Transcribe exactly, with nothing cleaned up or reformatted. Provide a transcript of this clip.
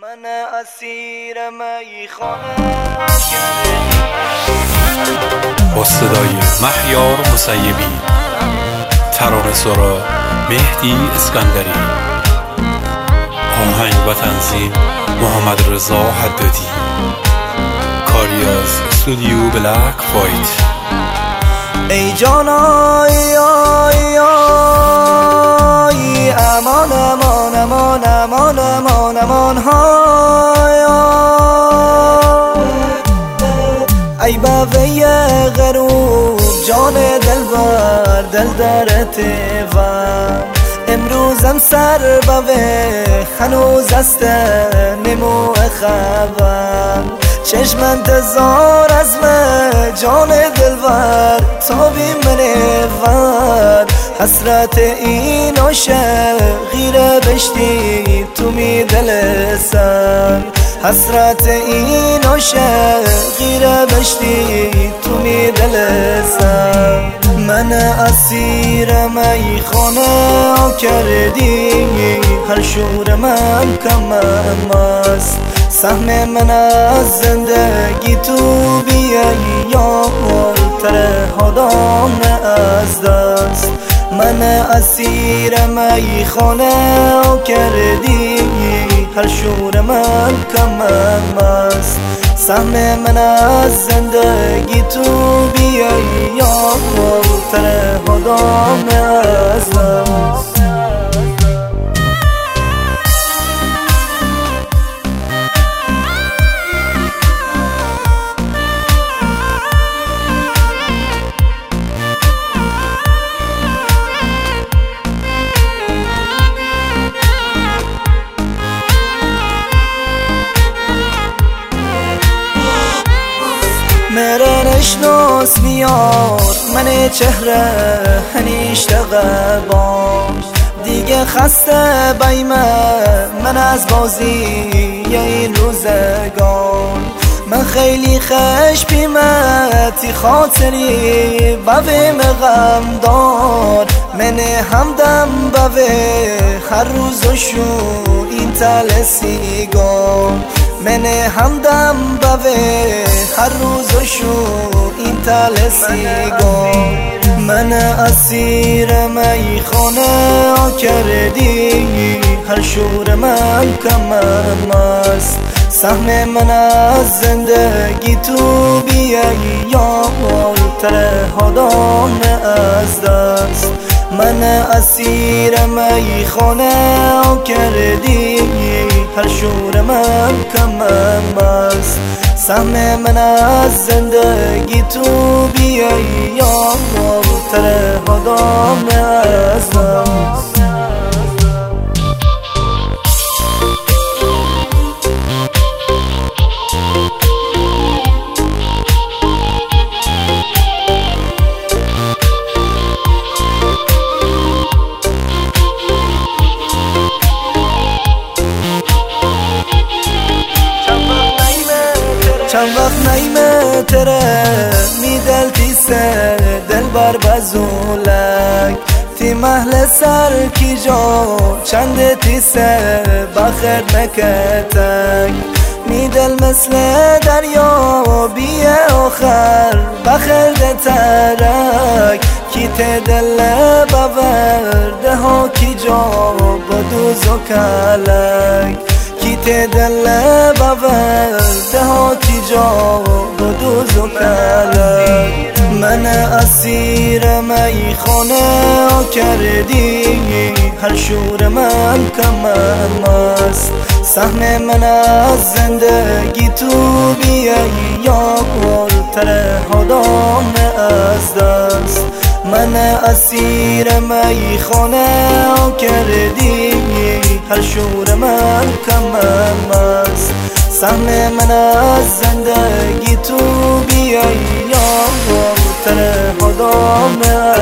من اسیر میخانه با صدای مهیار مسیبی، ترانه سرا مهدی اسکندری، آهنگ و تنظیم محمد رضا حدادی، کاری از استودیو بلک فایت. ای جان آی آی آی امان امان امان امان امان امان های ای بوی غروب جان دلبر دل دارت و امروزم سر بوه خنوز است نمو خبر چشم انتظار از من جان دلبر تابی منور حسرت این عاشق غیره بشتی تو می دل سر حسرت این عاشق غیره بشتی تو می دل سر من اسیر میخانه کردی هر شور من کم است سهم من از زندگی تو بیایی یار تره هادام از دست من اسیر میخانه کردی هر شور من کم است سهم من از زندگی تو بیایی یار تره هادام از دست میره نشناس میار من چهره هنیشته باش دیگه خسته بیمه من از بازی یا این روزگار من خیلی خش بیمتی خاطری بویم غم دار من همدم بوه هر روزشو این تل سیگار من همدم بوه هر روزشو این تل سیگار من اسیر میخانه کردی هر شور من کم است سهم من از زندگی تو بیایی یار تره هادام از دست من اسیر میخانه کردی هر شور من کم است سهم من از زندگی تو بیایی یار تره هادام از دست چند وقت نیمه تره می دل تیسه دل بر بزولک تی محل سر کی جا چند تیسه بخیر نکتک می دل مثل دریا بیه آخر بخیر ده ترک کی ته دل بورده ها کی جا بدوز و کلک کی ته دل بورده ها کی جا بدوز و کلک من اسیر میخانه کردی هر شور من کم است سهم من از زندگی تو بیایی یار تره هادام از دست من اسیر میخانه کردی هر شور من کم است سهم من از زندگی تو بیایی یار تره هادام